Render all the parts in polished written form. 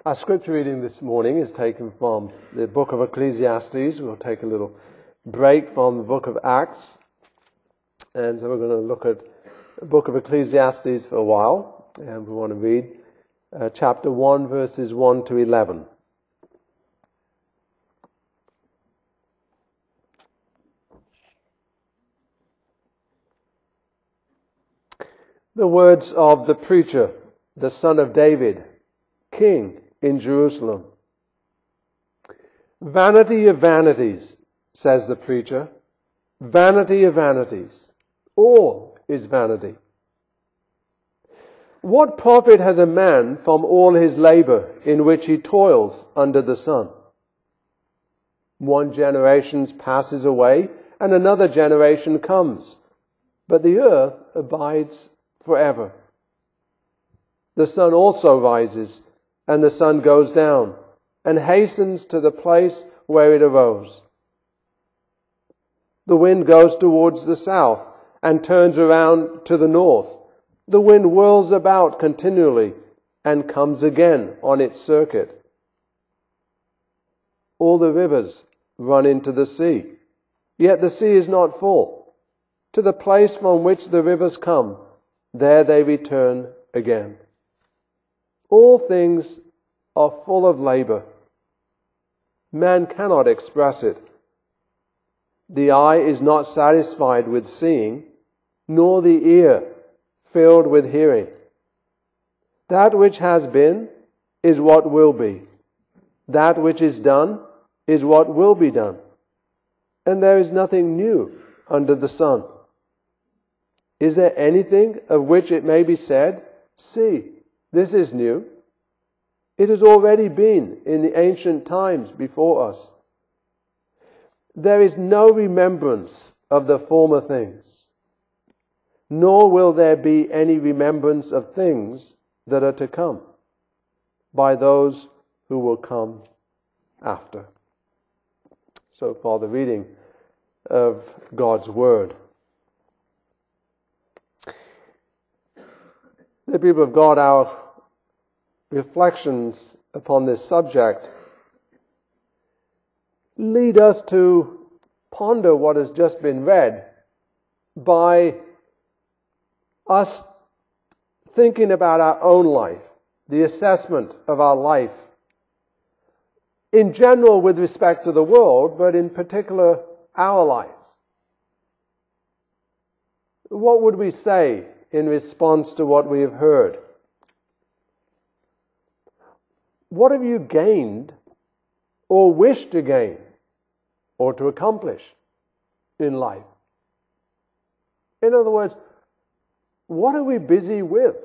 Our scripture reading this morning is taken from the book of Ecclesiastes. We'll take a little break from the book of Acts. And so we're going to look at the book of Ecclesiastes for a while. And we want to read chapter 1, verses 1 to 11. The words of the preacher, the son of David, king in Jerusalem. Vanity of vanities, says the preacher. Vanity of vanities. All is vanity. What profit has a man from all his labor in which he toils under the sun? One generation passes away and another generation comes, but the earth abides forever. The sun also rises, and the sun goes down, and hastens to the place where it arose. The wind goes towards the south, and turns around to the north. The wind whirls about continually, and comes again on its circuit. All the rivers run into the sea, yet the sea is not full. To the place from which the rivers come, there they return again. All things are full of labor. Man cannot express it. The eye is not satisfied with seeing, nor the ear filled with hearing. That which has been is what will be. That which is done is what will be done. And there is nothing new under the sun. Is there anything of which it may be said, "See, this is new"? It has already been in the ancient times before us. There is no remembrance of the former things, nor will there be any remembrance of things that are to come by those who will come after. So far, the reading of God's Word. The people of God, our reflections upon this subject lead us to ponder what has just been read by us thinking about our own life, the assessment of our life, in general with respect to the world, but in particular our lives. What would we say in response to what we have heard? What have you gained or wish to gain or to accomplish in life? In other words, what are we busy with?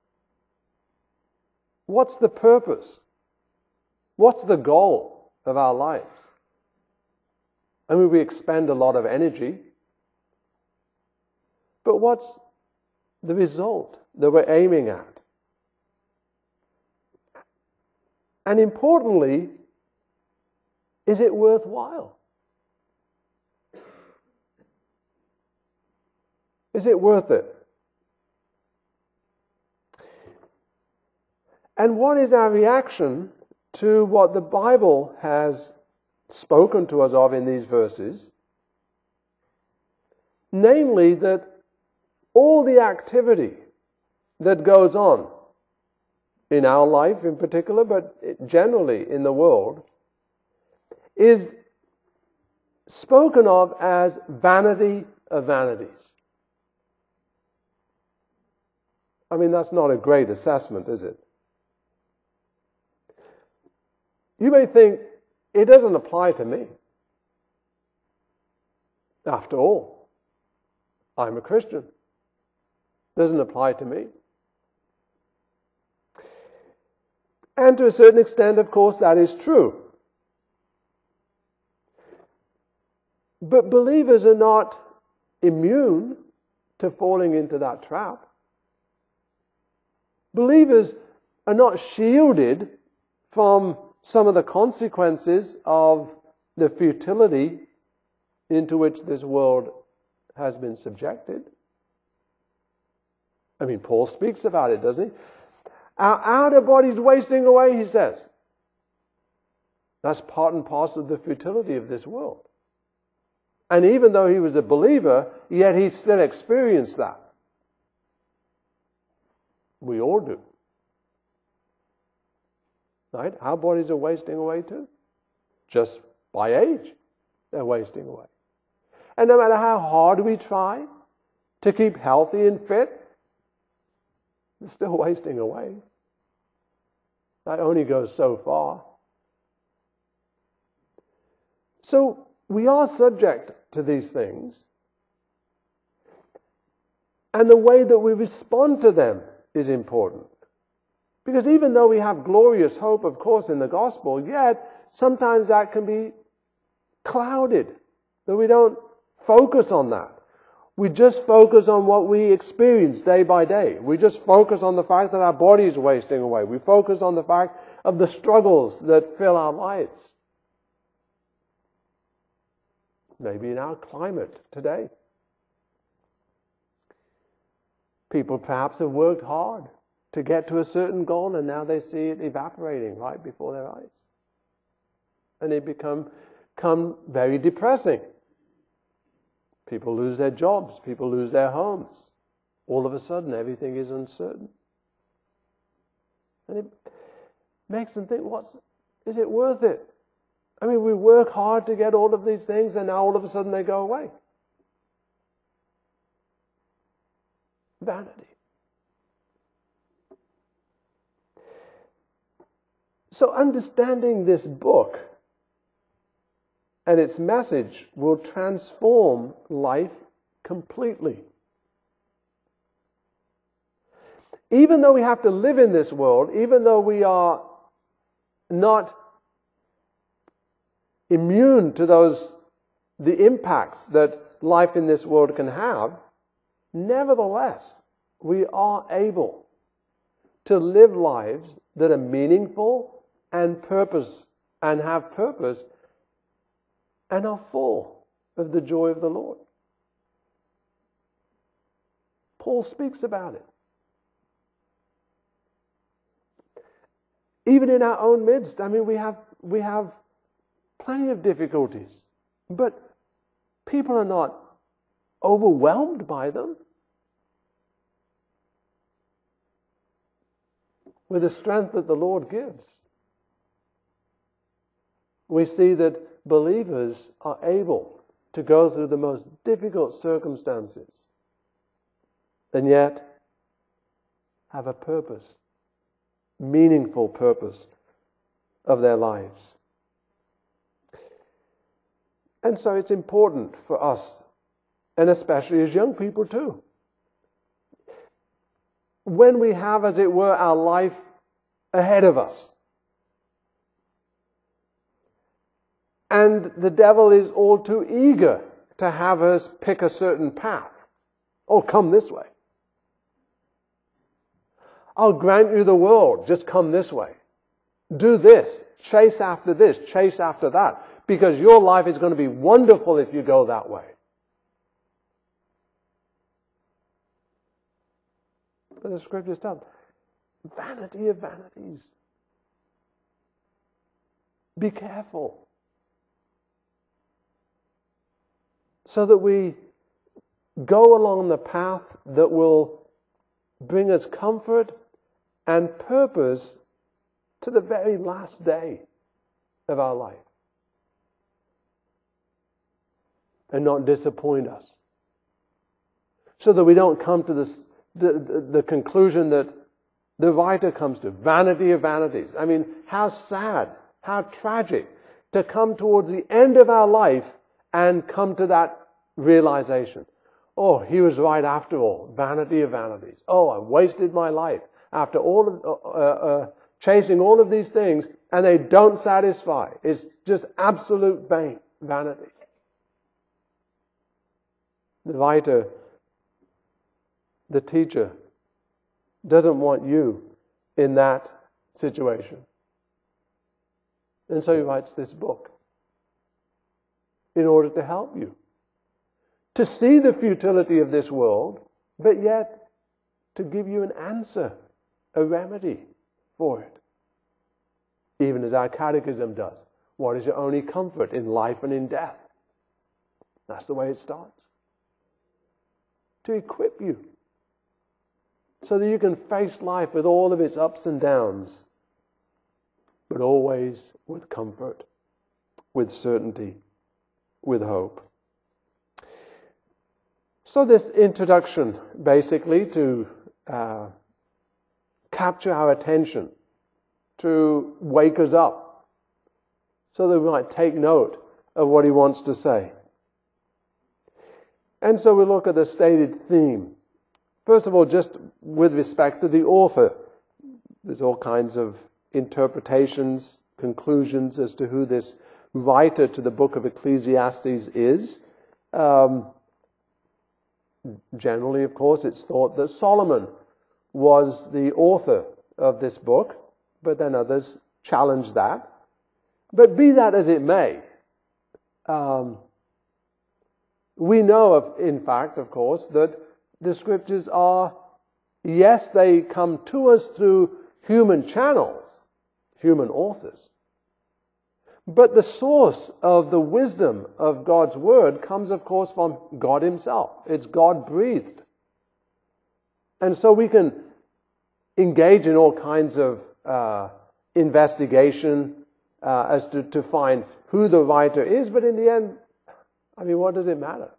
What's the purpose? What's the goal of our lives? I mean, we expend a lot of energy, but what's the result that we're aiming at? And importantly, is it worthwhile? Is it worth it? And what is our reaction to what the Bible has spoken to us of in these verses? Namely, that all the activity that goes on in our life in particular, but generally in the world, is spoken of as vanity of vanities. I mean, that's not a great assessment, is it? You may think, it doesn't apply to me. After all, I'm a Christian. Doesn't apply to me. And to a certain extent, of course, that is true. But believers are not immune to falling into that trap. Believers are not shielded from some of the consequences of the futility into which this world has been subjected. I mean, Paul speaks about it, doesn't he? Our outer body's wasting away, he says. That's part and parcel of the futility of this world. And even though he was a believer, yet he still experienced that. We all do. Right? Our bodies are wasting away too. Just by age, they're wasting away. And no matter how hard we try to keep healthy and fit, they're still wasting away. That only goes so far. So we are subject to these things. And the way that we respond to them is important. Because even though we have glorious hope, of course, in the gospel, yet sometimes that can be clouded. That we don't focus on that. We just focus on what we experience day by day. We just focus on the fact that our body is wasting away. We focus on the fact of the struggles that fill our lives. Maybe in our climate today. People perhaps have worked hard to get to a certain goal, and now they see it evaporating right before their eyes. And it become very depressing. People lose their jobs. People lose their homes. All of a sudden, everything is uncertain. And it makes them think, is it worth it? I mean, we work hard to get all of these things, and now all of a sudden they go away. Vanity. So understanding this book and its message will transform life completely. Even though we have to live in this world, even though we are not immune to the impacts that life in this world can have, nevertheless, we are able to live lives that are meaningful and have purpose and are full of the joy of the Lord. Paul speaks about it. Even in our own midst, I mean, we have plenty of difficulties, but people are not overwhelmed by them. With the strength that the Lord gives, we see that believers are able to go through the most difficult circumstances and yet have a purpose, meaningful purpose of their lives. And so it's important for us, and especially as young people too, when we have, as it were, our life ahead of us, and the devil is all too eager to have us pick a certain path. Oh, come this way. I'll grant you the world, just come this way. Do this, chase after this, chase after that, because your life is going to be wonderful if you go that way. But the scriptures tell, vanity of vanities. Be careful. So that we go along the path that will bring us comfort and purpose to the very last day of our life. And not disappoint us. So that we don't come to the conclusion that the writer comes to, vanity of vanities. I mean, how sad, how tragic to come towards the end of our life and come to that realization. Oh, he was right after all. Vanity of vanities. Oh, I wasted my life after all of chasing all of these things, and they don't satisfy. It's just absolute vanity. The writer, the teacher, doesn't want you in that situation. And so he writes this book in order to help you to see the futility of this world, but yet to give you an answer, a remedy for it. Even as our catechism does. What is your only comfort in life and in death? That's the way it starts. To equip you so that you can face life with all of its ups and downs, but always with comfort, with certainty, with hope. So this introduction, basically, to capture our attention, to wake us up, so that we might take note of what he wants to say. And so we look at the stated theme. First of all, just with respect to the author, there's all kinds of interpretations, conclusions as to who this writer to the book of Ecclesiastes is. Generally, of course, it's thought that Solomon was the author of this book, but then others challenge that. But be that as it may, we know, in fact, of course, that the Scriptures are, yes, they come to us through human channels, human authors. But the source of the wisdom of God's Word comes, of course, from God Himself. It's God-breathed. And so we can engage in all kinds of investigation as to find who the writer is, but in the end, what does it matter?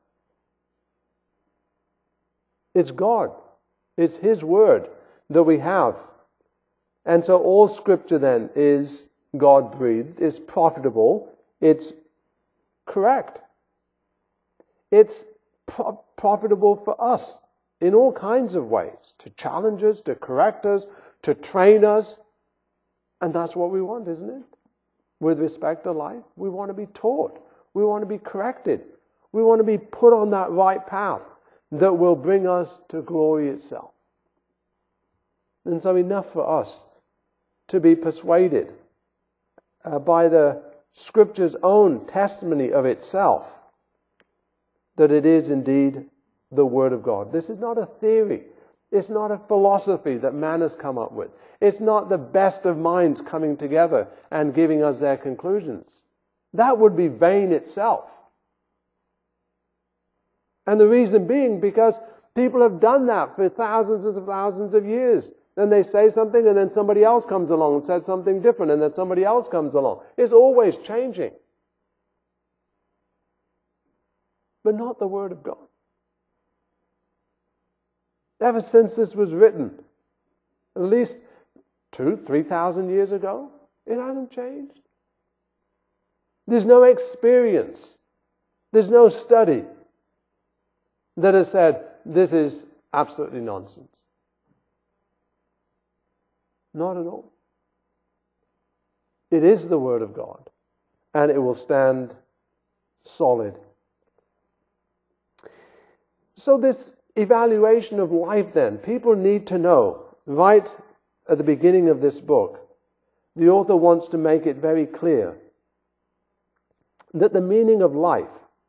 It's God. It's His Word that we have. And so all Scripture then is God-breathed, is profitable, it's correct. It's profitable for us in all kinds of ways, to challenge us, to correct us, to train us. And that's what we want, isn't it? With respect to life, we want to be taught. We want to be corrected. We want to be put on that right path that will bring us to glory itself. And so enough for us to be persuaded by the Scripture's own testimony of itself that it is indeed the Word of God. This is not a theory. It's not a philosophy that man has come up with. It's not the best of minds coming together and giving us their conclusions. That would be vain itself. And the reason being because people have done that for thousands and thousands of years. Then they say something and then somebody else comes along and says something different and then somebody else comes along. It's always changing. But not the Word of God. Ever since this was written, at least 2,000-3,000 years ago, it hasn't changed. There's no experience. There's no study that has said, this is absolutely nonsense. Not at all. It is the Word of God, and it will stand solid. So this evaluation of life then, people need to know, right at the beginning of this book, the author wants to make it very clear that the meaning of life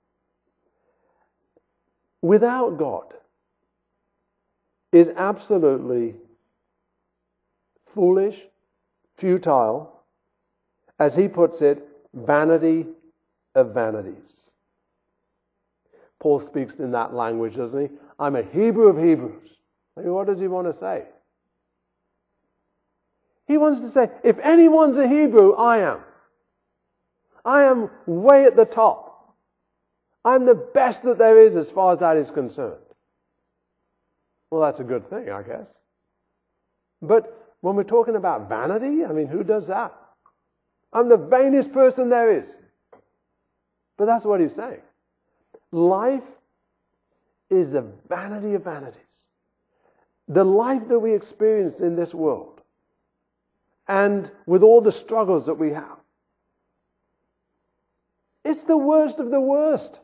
without God is absolutely foolish, futile, as he puts it, vanity of vanities. Paul speaks in that language, doesn't he? I'm a Hebrew of Hebrews. What does he want to say? He wants to say, if anyone's a Hebrew, I am. I am way at the top. I'm the best that there is as far as that is concerned. Well, that's a good thing, I guess. But when we're talking about vanity, who does that? I'm the vainest person there is. But that's what he's saying. Life is the vanity of vanities. The life that we experience in this world, and with all the struggles that we have, it's the worst of the worst.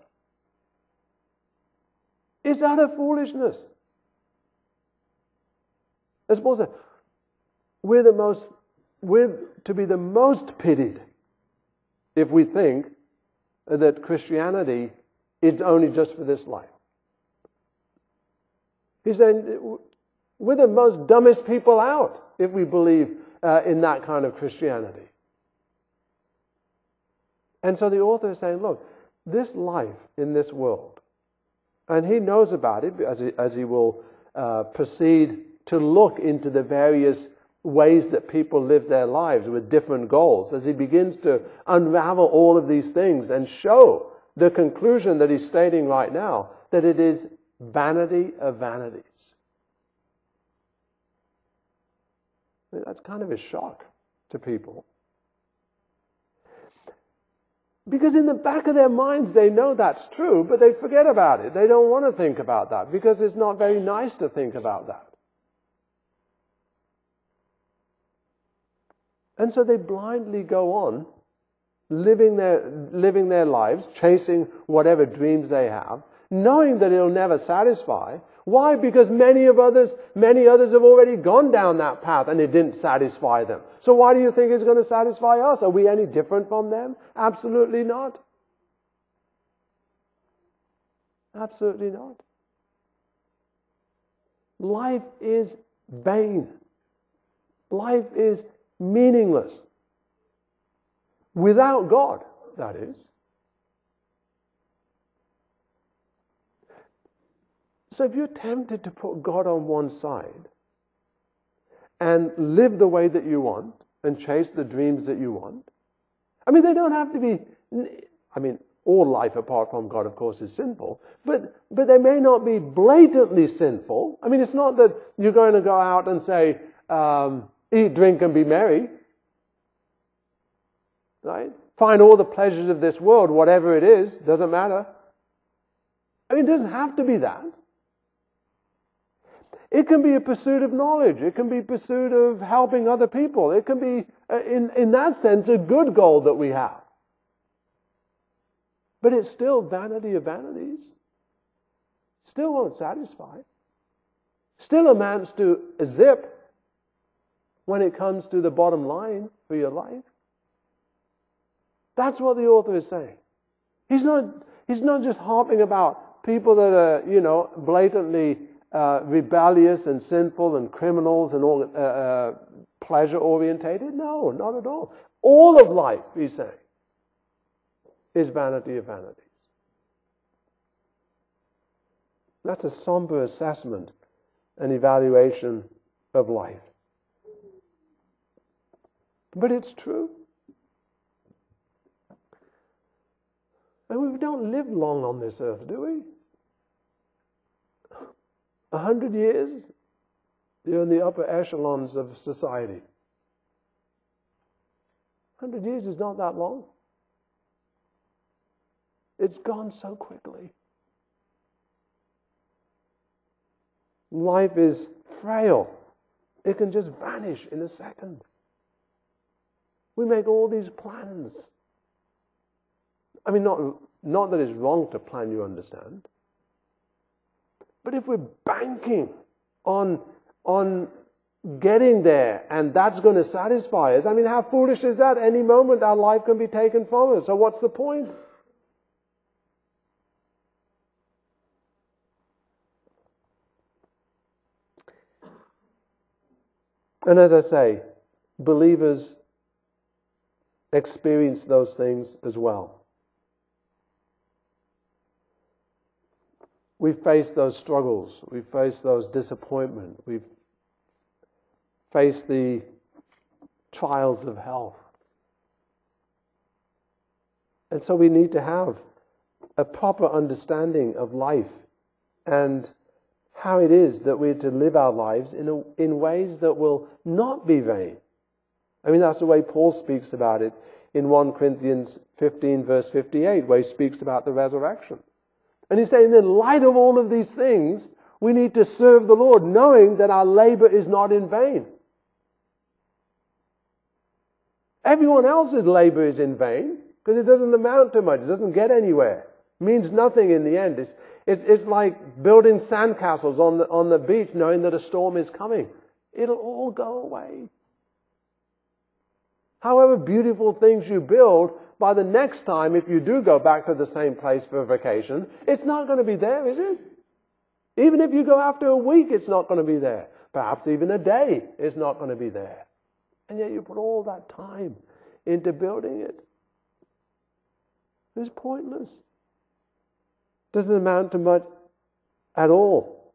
It's utter foolishness. As Paul said, we're to be the most pitied if we think that Christianity is only just for this life. He's saying we're the most dumbest people out if we believe in that kind of Christianity. And so the author is saying, look, this life in this world, and he knows about it as he will proceed to look into the various ways that people live their lives with different goals, as he begins to unravel all of these things and show the conclusion that he's stating right now, that it is vanity of vanities. I mean, that's kind of a shock to people. Because in the back of their minds they know that's true, but they forget about it. They don't want to think about that because it's not very nice to think about that. And so they blindly go on living their lives, chasing whatever dreams they have, knowing that it'll never satisfy. Why? Because many others have already gone down that path and it didn't satisfy them. So why do you think it's going to satisfy us? Are we any different from them? Absolutely not. Absolutely not. Life is vain. Life is meaningless. Without God, that is. So if you're tempted to put God on one side and live the way that you want and chase the dreams that you want, I mean, they don't have to be, I mean, all life apart from God, of course, is sinful, but they may not be blatantly sinful. I mean, it's not that you're going to go out and say, eat, drink, and be merry. Right? Find all the pleasures of this world, whatever it is, doesn't matter. I mean, it doesn't have to be that. It can be a pursuit of knowledge. It can be a pursuit of helping other people. It can be, in that sense, a good goal that we have. But it's still vanity of vanities. Still won't satisfy. Still amounts to a zip when it comes to the bottom line for your life. That's what the author is saying. He's not just harping about people that are, blatantly rebellious and sinful and criminals and all pleasure orientated. No, not at all. All of life, he's saying, is vanity of vanities. That's a somber assessment and evaluation of life. But it's true. And we don't live long on this earth, do we? 100 years, you're in the upper echelons of society. 100 years is not that long. It's gone so quickly. Life is frail. It can just vanish in a second. We make all these plans. I mean, not that it's wrong to plan, you understand. But if we're banking on getting there and that's going to satisfy us, I mean, how foolish is that? Any moment our life can be taken from us. So what's the point? And as I say, believers experience those things as well. We face those struggles. We face those disappointments. We face the trials of health. And so we need to have a proper understanding of life and how it is that we're to live our lives in ways that will not be vain. I mean, that's the way Paul speaks about it in 1 Corinthians 15 verse 58, where he speaks about the resurrection. And he's saying, in light of all of these things, we need to serve the Lord, knowing that our labor is not in vain. Everyone else's labor is in vain, because it doesn't amount to much. It doesn't get anywhere. It means nothing in the end. It's like building sandcastles on the beach, knowing that a storm is coming. It'll all go away. However beautiful things you build, by the next time, if you do go back to the same place for a vacation, it's not going to be there, is it? Even if you go after a week, it's not going to be there. Perhaps even a day, it's not going to be there. And yet you put all that time into building it. It's pointless. Doesn't amount to much at all.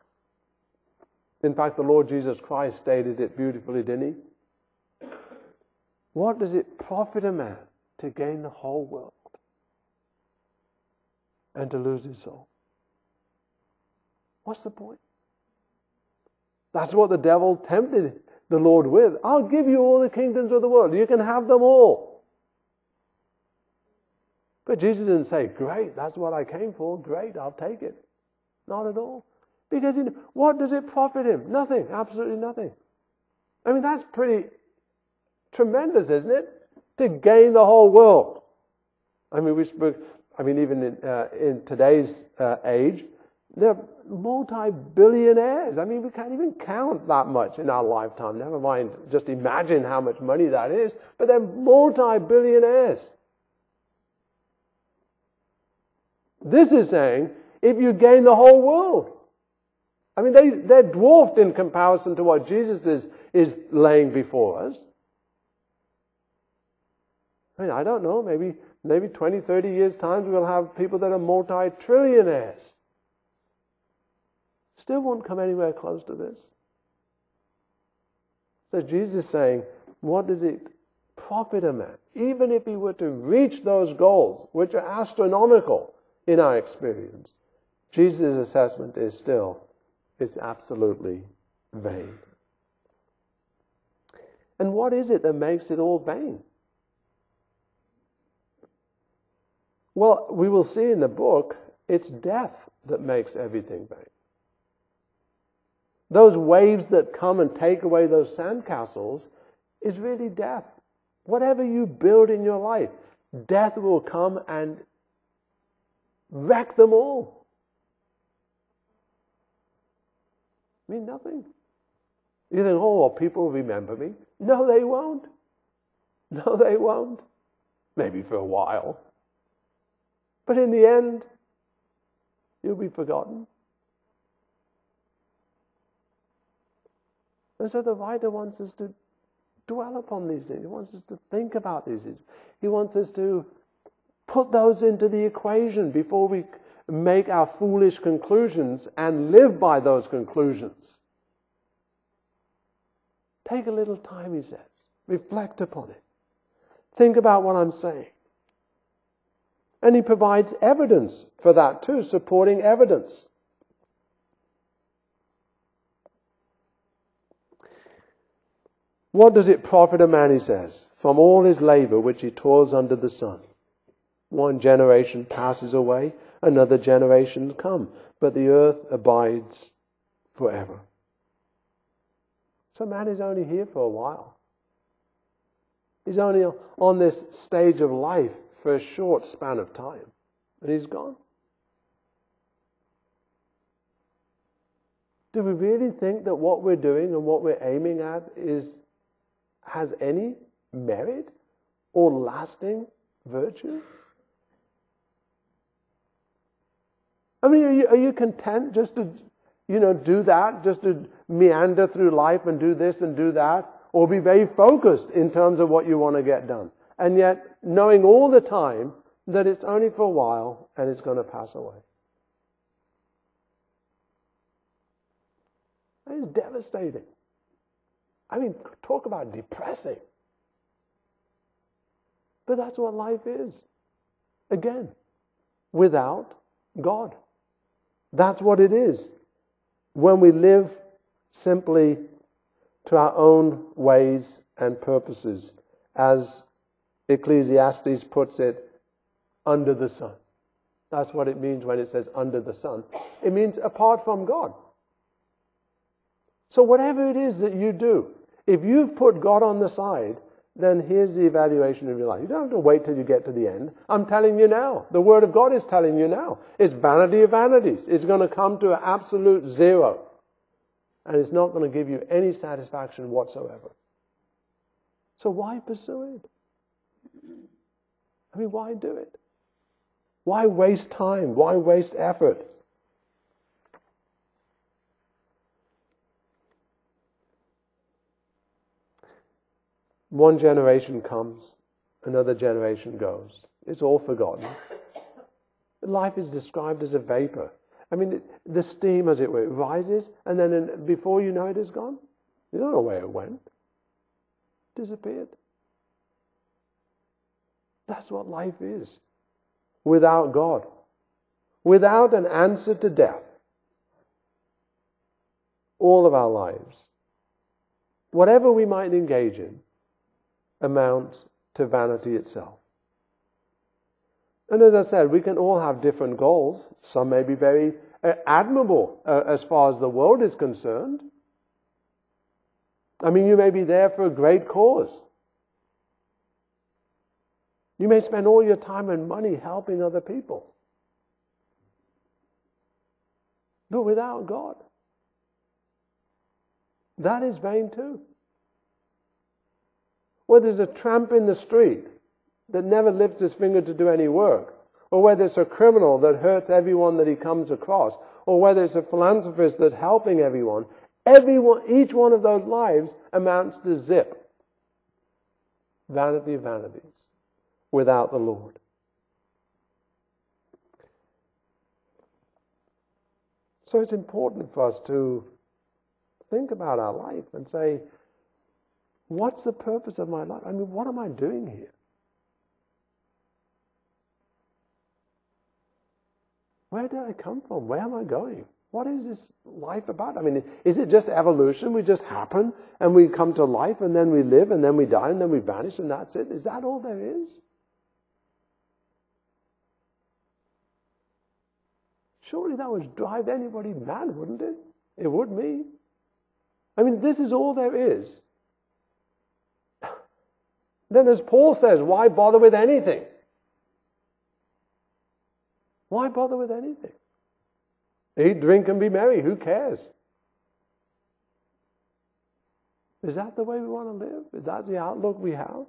In fact, the Lord Jesus Christ stated it beautifully, didn't he? What does it profit a man to gain the whole world and to lose his soul? What's the point? That's what the devil tempted the Lord with. I'll give you all the kingdoms of the world. You can have them all. But Jesus didn't say, great, that's what I came for. Great, I'll take it. Not at all. Because what does it profit him? Nothing. Absolutely nothing. I mean, that's pretty tremendous, isn't it? To gain the whole world. I mean, even in today's age, they're multi-billionaires. I mean, we can't even count that much in our lifetime. Never mind, just imagine how much money that is. But they're multi-billionaires. This is saying, if you gain the whole world. I mean, they're dwarfed in comparison to what Jesus is laying before us. I mean, I don't know, maybe 20, 30 years' time we'll have people that are multi-trillionaires. Still won't come anywhere close to this. So Jesus is saying, what does it profit a man? Even if he were to reach those goals, which are astronomical in our experience, Jesus' assessment is still, it's absolutely vain. And what is it that makes it all vain? Well, we will see in the book, it's death that makes everything vain. Those waves that come and take away those sandcastles is really death. Whatever you build in your life, death will come and wreck them all. I mean, nothing. You think, oh, well, people remember me. No, they won't. No, they won't. Maybe for a while. But in the end, you'll be forgotten. And so the writer wants us to dwell upon these things. He wants us to think about these things. He wants us to put those into the equation before we make our foolish conclusions and live by those conclusions. Take a little time, he says. Reflect upon it. Think about what I'm saying. And he provides evidence for that too, supporting evidence. What does it profit a man, he says, from all his labor which he toils under the sun? One generation passes away, another generation comes, but the earth abides forever. So man is only here for a while. He's only on this stage of life for a short span of time, and he's gone. Do we really think that what we're doing and what we're aiming at has any merit or lasting virtue? I mean, are you content just to, do that, just to meander through life and do this and do that, or be very focused in terms of what you want to get done, and yet knowing all the time that it's only for a while and it's going to pass away? It's devastating. I mean, talk about depressing. But that's what life is. Again, without God. That's what it is. When we live simply to our own ways and purposes, as Ecclesiastes puts it, under the sun. That's what it means when it says under the sun. It means apart from God. So whatever it is that you do, if you've put God on the side, then here's the evaluation of your life. You don't have to wait till you get to the end. I'm telling you now. The Word of God is telling you now. It's vanity of vanities. It's going to come to an absolute zero. And it's not going to give you any satisfaction whatsoever. So why pursue it? I mean, why do it? Why waste time? Why waste effort? One generation comes, another generation goes. It's all forgotten. Life is described as a vapor. I mean, the steam, as it were, rises, and then before you know it, it's gone. You don't know where it went. Disappeared. That's what life is. Without God. Without an answer to death. All of our lives, whatever we might engage in, amounts to vanity itself. And as I said, we can all have different goals. Some may be very admirable as far as the world is concerned. I mean, you may be there for a great cause. You may spend all your time and money helping other people. But without God, that is vain too. Whether there's a tramp in the street that never lifts his finger to do any work, or whether it's a criminal that hurts everyone that he comes across, or whether it's a philanthropist that's helping everyone, each one of those lives amounts to zip. Vanity of vanities, without the Lord. So it's important for us to think about our life and say, what's the purpose of my life? I mean, what am I doing here? Where did I come from? Where am I going? What is this life about? I mean, is it just evolution? We just happen and we come to life and then we live and then we die and then we vanish and that's it? Is that all there is? Surely that would drive anybody mad, wouldn't it? It would me. I mean, this is all there is. Then as Paul says, why bother with anything? Why bother with anything? Eat, drink, and be merry. Who cares? Is that the way we want to live? Is that the outlook we have?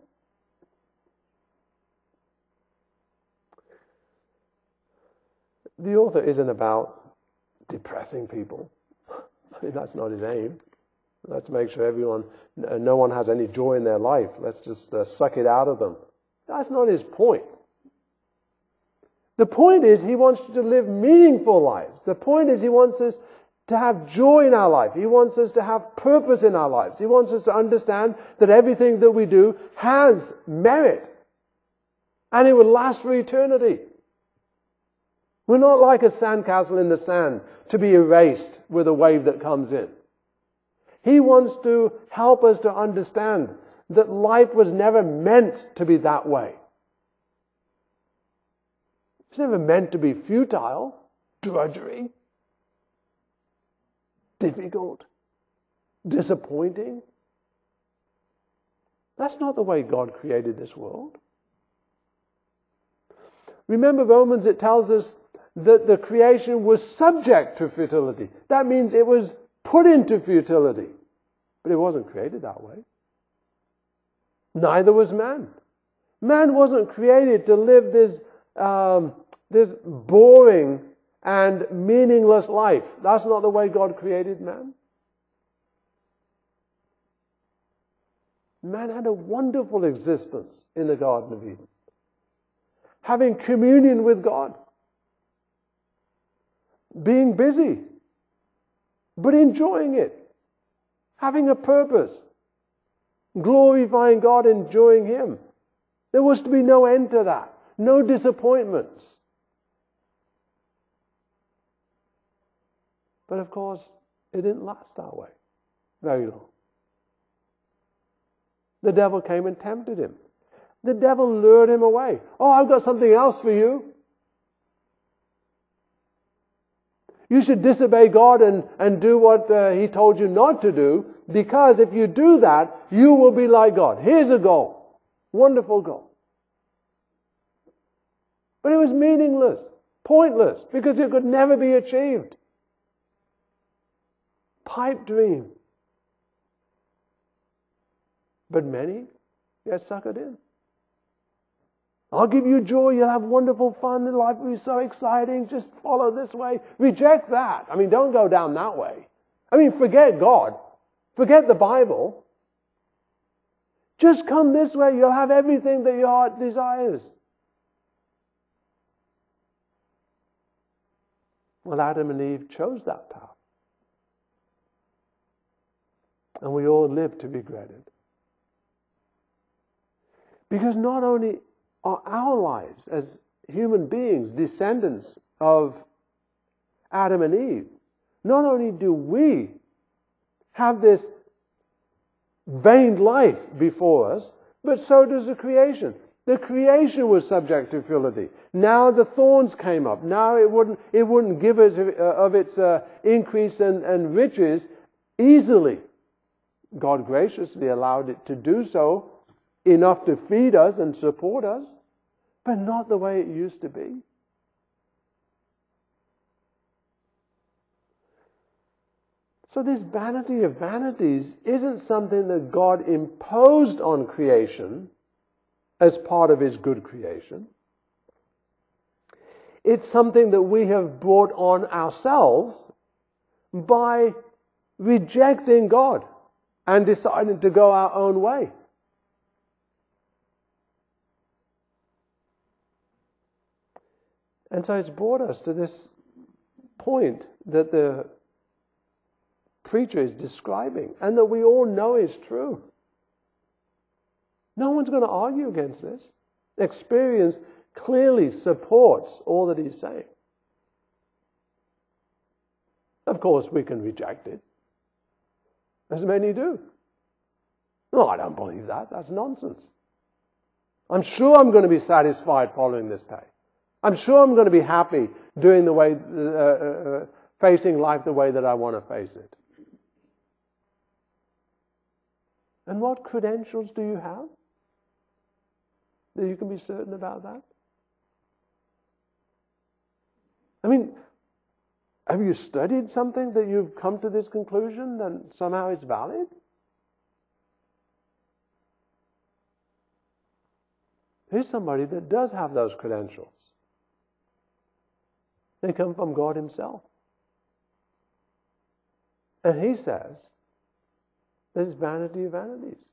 The author isn't about depressing people. I mean, that's not his aim. Let's make sure no one has any joy in their life. Let's just suck it out of them. That's not his point. The point is he wants you to live meaningful lives. The point is he wants us to have joy in our life. He wants us to have purpose in our lives. He wants us to understand that everything that we do has merit. And it will last for eternity. We're not like a sandcastle in the sand to be erased with a wave that comes in. He wants to help us to understand that life was never meant to be that way. It's never meant to be futile, drudgery, difficult, disappointing. That's not the way God created this world. Remember Romans, it tells us that the creation was subject to futility. That means it was put into futility. But it wasn't created that way. Neither was man. Man wasn't created to live this boring and meaningless life. That's not the way God created man. Man had a wonderful existence in the Garden of Eden. Having communion with God. Being busy. But enjoying it. Having a purpose. Glorifying God, enjoying Him. There was to be no end to that. No disappointments. But of course, it didn't last that way very long. The devil came and tempted him. The devil lured him away. Oh, I've got something else for you. You should disobey God and do what He told you not to do, because if you do that, you will be like God. Here's a goal. Wonderful goal. But it was meaningless, pointless, because it could never be achieved. Pipe dream. But many get suckered in. I'll give you joy, you'll have wonderful fun, life will be so exciting, just follow this way. Reject that. I mean, don't go down that way. I mean, forget God. Forget the Bible. Just come this way, you'll have everything that your heart desires. Well, Adam and Eve chose that path. And we all live to regret it. Because not only are our lives as human beings descendants of Adam and Eve, not only do we have this vain life before us, but so does the creation. The creation was subject to futility. Now the thorns came up. Now it wouldn't give us of its increase and riches easily. God graciously allowed it to do so, enough to feed us and support us, but not the way it used to be. So this vanity of vanities isn't something that God imposed on creation as part of His good creation. It's something that we have brought on ourselves by rejecting God and deciding to go our own way. And so it's brought us to this point that the preacher is describing and that we all know is true. No one's going to argue against this. Experience clearly supports all that he's saying. Of course, we can reject it, as many do. No, I don't believe that. That's nonsense. I'm sure I'm going to be satisfied following this path. I'm sure I'm going to be happy doing the way, facing life the way that I want to face it. And what credentials do you have that you can be certain about that? I mean, have you studied something that you've come to this conclusion that somehow it's valid? Here's somebody that does have those credentials. They come from God Himself. And He says, there's vanity of vanities.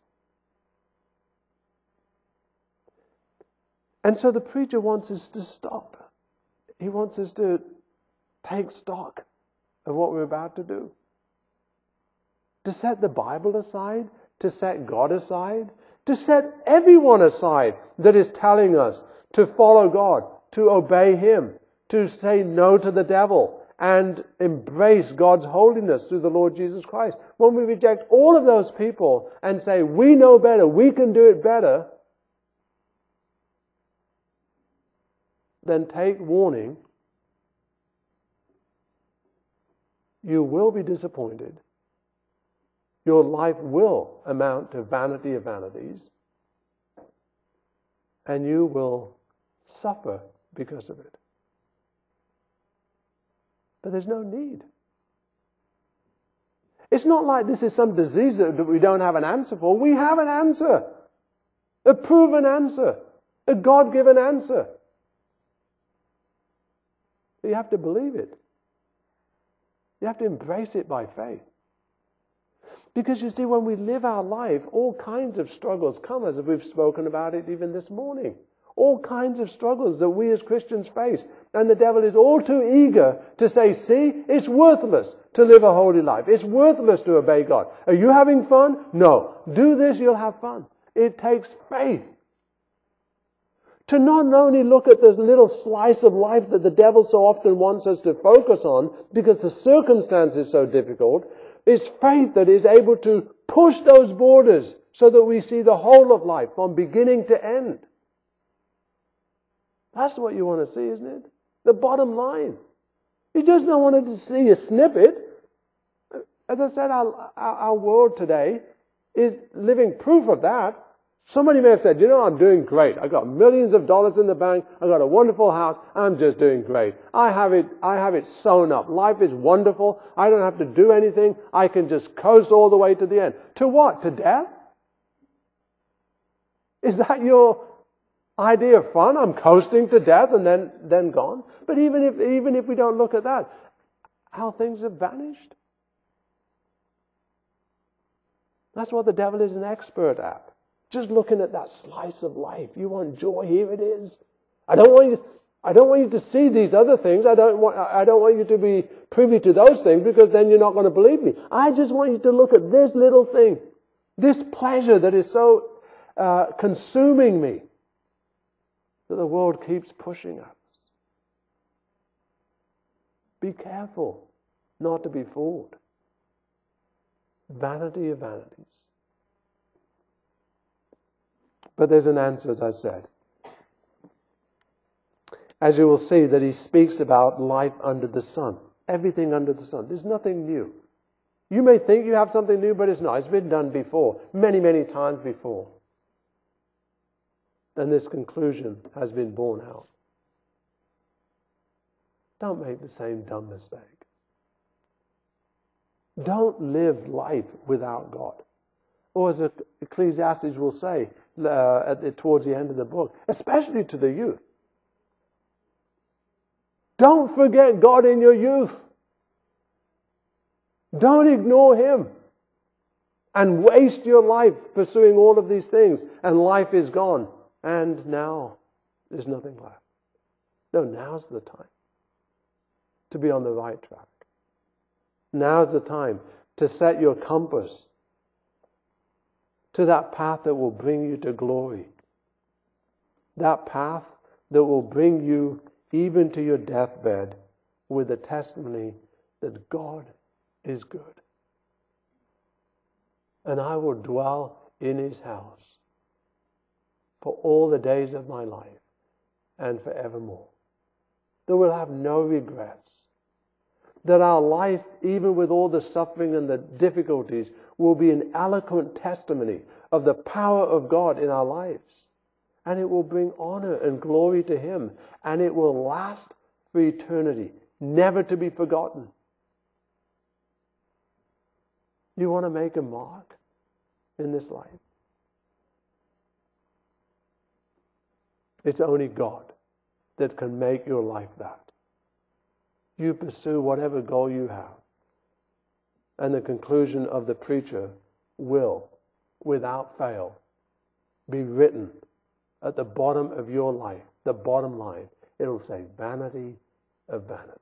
And so the preacher wants us to stop. He wants us to take stock of what we're about to do. To set the Bible aside, to set God aside, to set everyone aside that is telling us to follow God, to obey Him, to say no to the devil, and embrace God's holiness through the Lord Jesus Christ. When we reject all of those people and say, we know better, we can do it better, then take warning. You will be disappointed. Your life will amount to vanity of vanities. And you will suffer because of it. But there's no need. It's not like this is some disease that we don't have an answer for. We have an answer. A proven answer. A God-given answer. You have to believe it. You have to embrace it by faith. Because you see, when we live our life, all kinds of struggles come, as we've spoken about it even this morning. All kinds of struggles that we as Christians face. And the devil is all too eager to say, see, it's worthless to live a holy life. It's worthless to obey God. Are you having fun? No. Do this, you'll have fun. It takes faith. To not only look at this little slice of life that the devil so often wants us to focus on because the circumstance is so difficult, it's faith that is able to push those borders so that we see the whole of life from beginning to end. That's what you want to see, isn't it? The bottom line. You just don't want to see a snippet. As I said, our world today is living proof of that. Somebody may have said, I'm doing great. I got millions of dollars in the bank. I got a wonderful house. I'm just doing great. I have it sewn up. Life is wonderful. I don't have to do anything. I can just coast all the way to the end. To what? To death? Is that your idea of fun? I'm coasting to death and then gone. But even if we don't look at that, how things have vanished. That's what the devil is an expert at. Just looking at that slice of life. You want joy? Here it is. I don't want you. I don't want you to see these other things. I don't want you to be privy to those things, because then you're not going to believe me. I just want you to look at this little thing, this pleasure that is so consuming me, that the world keeps pushing us. Be careful not to be fooled. Vanity of vanities. But there's an answer, as I said. As you will see, that he speaks about life under the sun. Everything under the sun. There's nothing new. You may think you have something new, but it's not. It's been done before. Many, many times before. And this conclusion has been borne out. Don't make the same dumb mistake. Don't live life without God. Or as Ecclesiastes will say towards the end of the book, especially to the youth. Don't forget God in your youth. Don't ignore Him and waste your life pursuing all of these things, and life is gone. And now there's nothing left. No, now's the time to be on the right track. Now's the time to set your compass to that path that will bring you to glory. That path that will bring you even to your deathbed with the testimony that God is good. And I will dwell in His house for all the days of my life and forevermore. That we'll have no regrets. That our life, even with all the suffering and the difficulties, will be an eloquent testimony of the power of God in our lives. And it will bring honor and glory to Him. And it will last for eternity, never to be forgotten. You want to make a mark in this life? It's only God that can make your life that. You pursue whatever goal you have. And the conclusion of the preacher will, without fail, be written at the bottom of your life, the bottom line. It'll say, vanity of vanities.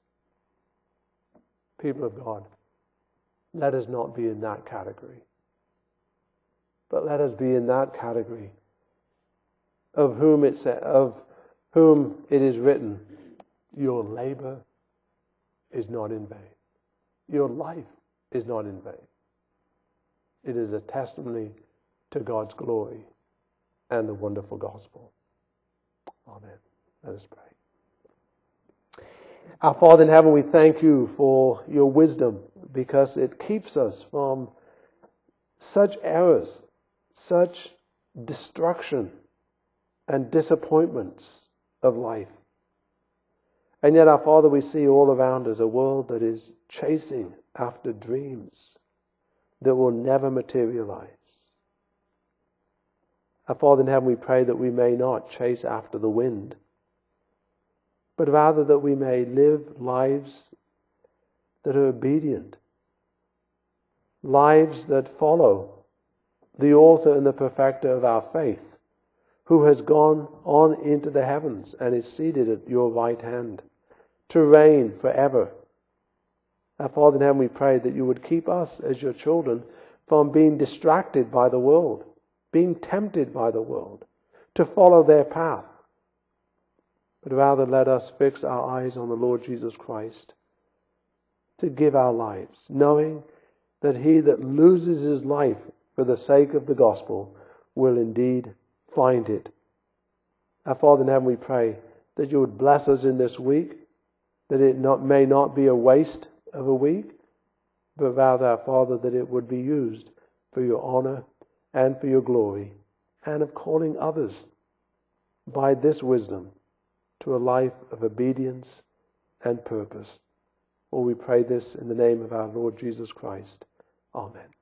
People of God, let us not be in that category. But let us be in that category of whom it is written, your labor is not in vain. Your life is not in vain. It is a testimony to God's glory and the wonderful gospel. Amen. Let us pray. Our Father in heaven, we thank you for your wisdom, because it keeps us from such errors, such destruction and disappointments of life. And yet, our Father, we see all around us a world that is chasing after dreams that will never materialize. Our Father in heaven, we pray that we may not chase after the wind, but rather that we may live lives that are obedient, lives that follow the author and the perfecter of our faith, who has gone on into the heavens and is seated at your right hand to reign forever. Our Father in heaven, we pray that you would keep us as your children from being distracted by the world, being tempted by the world, to follow their path. But rather let us fix our eyes on the Lord Jesus Christ, to give our lives, knowing that he that loses his life for the sake of the gospel will indeed find it. Our Father in heaven, we pray that you would bless us in this week, that it may not be a waste of a week, but rather, our Father, that it would be used for your honor and for your glory, and of calling others by this wisdom to a life of obedience and purpose. For we pray this in the name of our Lord Jesus Christ. Amen.